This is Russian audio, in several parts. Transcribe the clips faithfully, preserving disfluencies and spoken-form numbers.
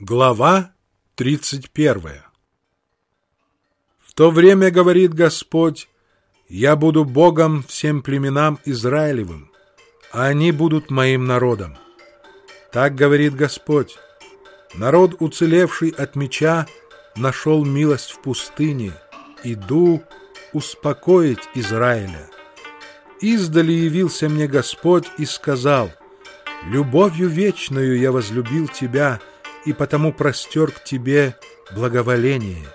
Глава тридцать первая. В то время, говорит Господь, я буду Богом всем племенам Израилевым, а они будут моим народом. Так говорит Господь, народ, уцелевший от меча, нашел милость в пустыне, иду успокоить Израиля. Издали явился мне Господь и сказал, любовью вечною я возлюбил тебя, и потому простер к тебе благоволение.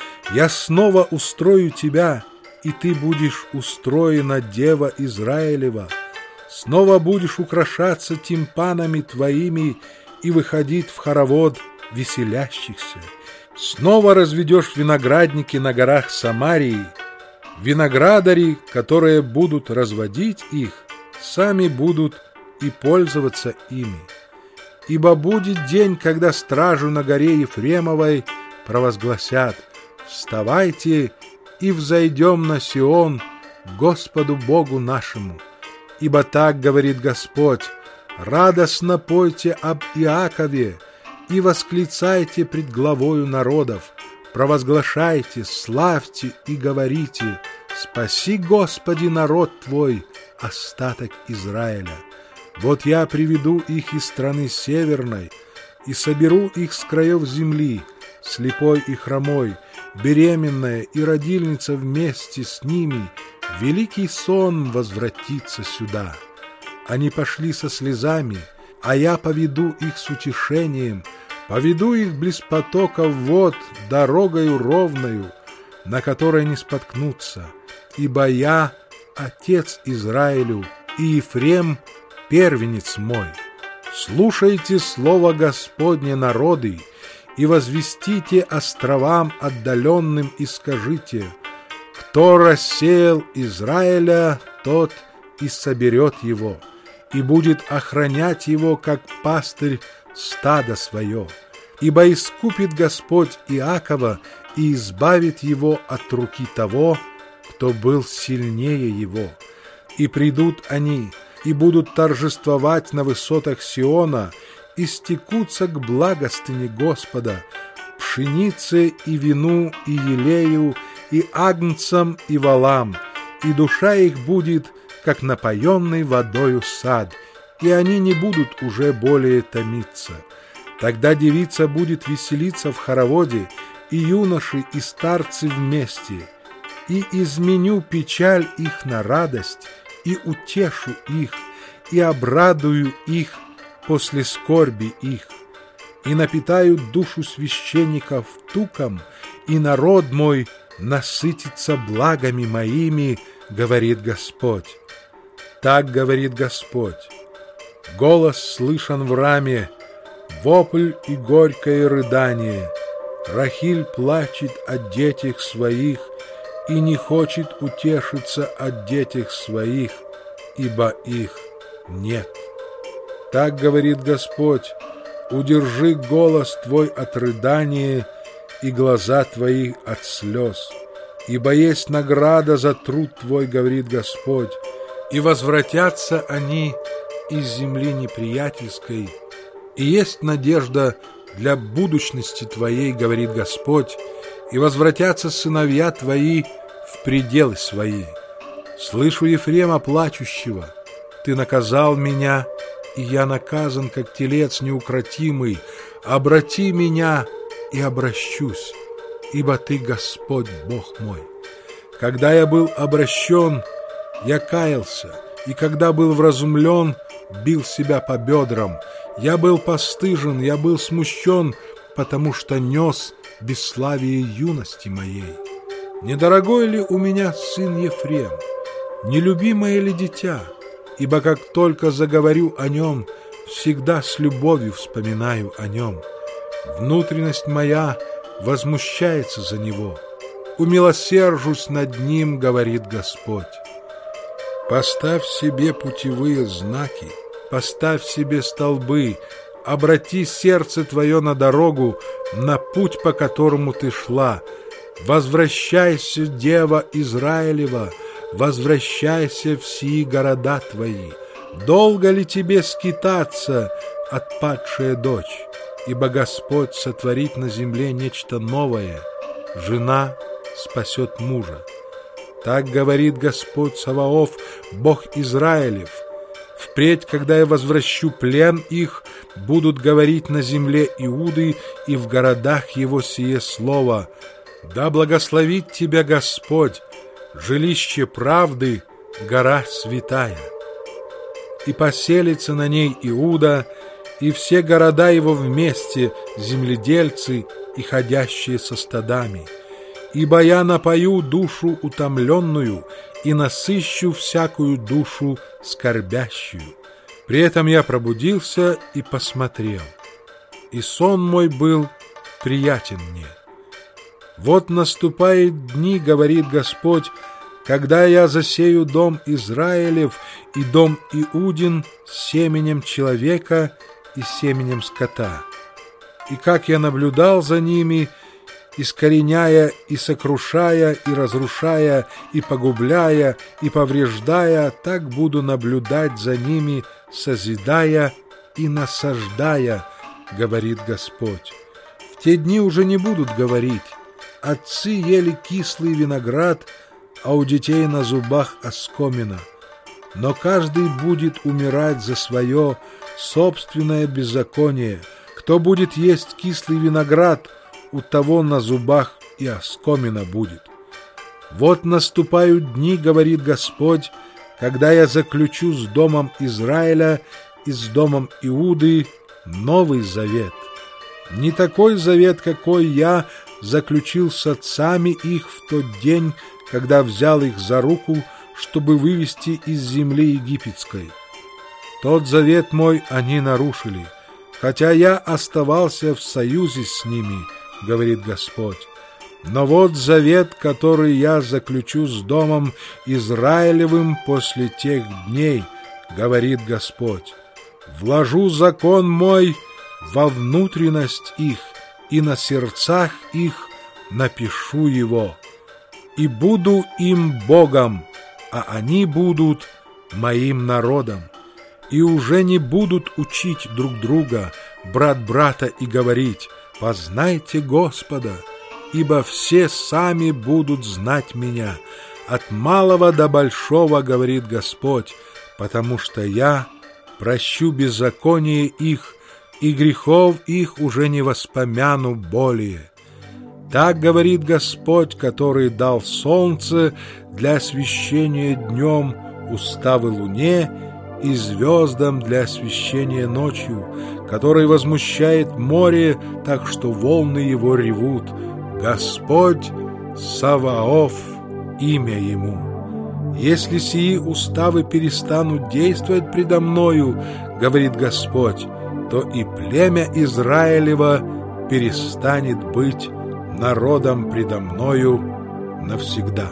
Я снова устрою тебя, и ты будешь устроена, дева Израилева. Снова будешь украшаться тимпанами твоими и выходить в хоровод веселящихся. Снова разведешь виноградники на горах Самарии. Виноградари, которые будут разводить их, сами будут и пользоваться ими. Ибо будет день, когда стражу на горе Ефремовой провозгласят: «Вставайте и взойдем на Сион Господу Богу нашему». Ибо так говорит Господь: радостно пойте об Иакове и восклицайте пред главою народов, провозглашайте, славьте и говорите: спаси, Господи, народ Твой, остаток Израиля. Вот я приведу их из страны северной и соберу их с краев земли, слепой и хромой, беременная и родильница вместе с ними, великий сон возвратится сюда. Они пошли со слезами, а я поведу их с утешением, поведу их близ потоков вод, дорогою ровною, на которой не споткнутся, ибо я отец Израилю, и Ефрем — первенец мой. Слушайте слово Господне, народы, и возвестите островам отдаленным и скажите: кто рассеял Израиля, тот и соберет его, и будет охранять его, как пастырь стадо свое. Ибо искупит Господь Иакова и избавит его от руки того, кто был сильнее его. И придут они, и будут торжествовать на высотах Сиона, и стекутся к благостыне Господа, пшенице и вину, и елею, и агнцам, и волам, и душа их будет, как напоенный водою сад, и они не будут уже более томиться. Тогда девица будет веселиться в хороводе, и юноши, и старцы вместе, и изменю печаль их на радость, и утешу их, и обрадую их после скорби их, и напитаю душу священников туком, и народ мой насытится благами моими, говорит Господь. Так говорит Господь. Голос слышен в раме, вопль и горькое рыдание. Рахиль плачет о детях своих и не хочет утешиться от детях своих, ибо их нет. Так говорит Господь: удержи голос твой от рыдания и глаза твои от слез, ибо есть награда за труд твой, говорит Господь, и возвратятся они из земли неприятельской, и есть надежда для будущности твоей, говорит Господь, и возвратятся сыновья твои в пределы свои. Слышу Ефрема плачущего: ты наказал меня, и я наказан, как телец неукротимый. Обрати меня, и обращусь, ибо ты Господь Бог мой. Когда я был обращен, я каялся, и когда был вразумлен, бил себя по бедрам. Я был постыжен, я был смущен, потому что нес бесславие юности моей. Недорогой ли у меня сын Ефрем? Нелюбимое ли дитя? Ибо как только заговорю о нем, всегда с любовью вспоминаю о нем. Внутренность моя возмущается за него. Умилосержусь над ним, говорит Господь. Поставь себе путевые знаки, поставь себе столбы, обрати сердце твое на дорогу, на путь, по которому ты шла. Возвращайся, дева Израилева, возвращайся в сии города твои. Долго ли тебе скитаться, отпадшая дочь? ибо Господь сотворит на земле нечто новое, жена спасет мужа. Так говорит Господь Саваоф, Бог Израилев. Впредь, когда я возвращу плен их, будут говорить на земле Иуды и в городах его сие слово: да благословит тебя Господь, жилище правды, гора святая. И поселится на ней Иуда, и все города его вместе, земледельцы и ходящие со стадами. Ибо я напою душу утомленную и насыщу всякую душу скорбящую. При этом я пробудился и посмотрел, и сон мой был приятен мне. Вот наступают дни, говорит Господь, когда я засею дом Израилев и дом Иудин семенем человека и семенем скота. И как я наблюдал за ними, искореняя и сокрушая, и разрушая, и погубляя, и повреждая, так буду наблюдать за ними, созидая и насаждая, говорит Господь. В те дни уже не будут говорить: отцы ели кислый виноград, а у детей на зубах оскомина. Но каждый будет умирать за свое собственное беззаконие. Кто будет есть кислый виноград, у того на зубах и оскомина будет. Вот наступают дни, говорит Господь, когда я заключу с домом Израиля и с домом Иуды новый завет. Не такой завет, какой я заключил с отцами их в тот день, когда взял их за руку, чтобы вывести из земли египетской. Тот завет мой они нарушили, хотя я оставался в союзе с ними, говорит Господь. Но вот завет, который я заключу с домом Израилевым после тех дней, говорит Господь. Вложу закон мой во внутренность их, и на сердцах их напишу его. И буду им Богом, а они будут моим народом. И уже не будут учить друг друга, брат брата, и говорить: познайте Господа, ибо все сами будут знать меня, от малого до большого, говорит Господь, потому что я прощу беззаконие их, и грехов их уже не воспомяну более. Так говорит Господь, который дал солнце для освещения днем, уставы луне и звездам для освещения ночью, который возмущает море, так что волны его ревут. Господь Саваоф имя ему. Если сии уставы перестанут действовать предо мною, говорит Господь, то и племя Израилева перестанет быть народом предо мною навсегда.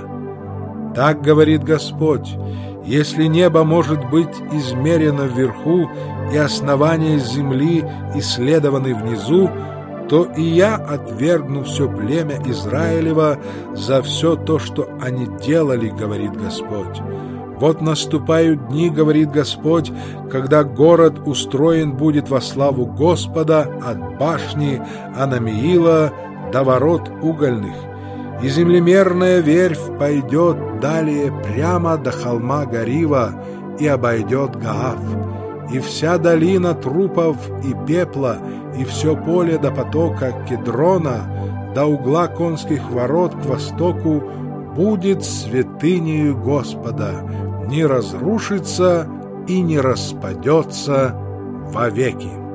Так говорит Господь: если небо может быть измерено вверху и основания земли исследованы внизу, то и я отвергну все племя Израилева за все то, что они делали, говорит Господь. Вот наступают дни, говорит Господь, когда город устроен будет во славу Господа от башни Анамиила до ворот угольных, и землемерная верфь пойдет далее прямо до холма Гарива и обойдет Гаав, и вся долина трупов и пепла, и все поле до потока Кедрона, до угла конских ворот к востоку будет святынею Господа, не разрушится и не распадется вовеки.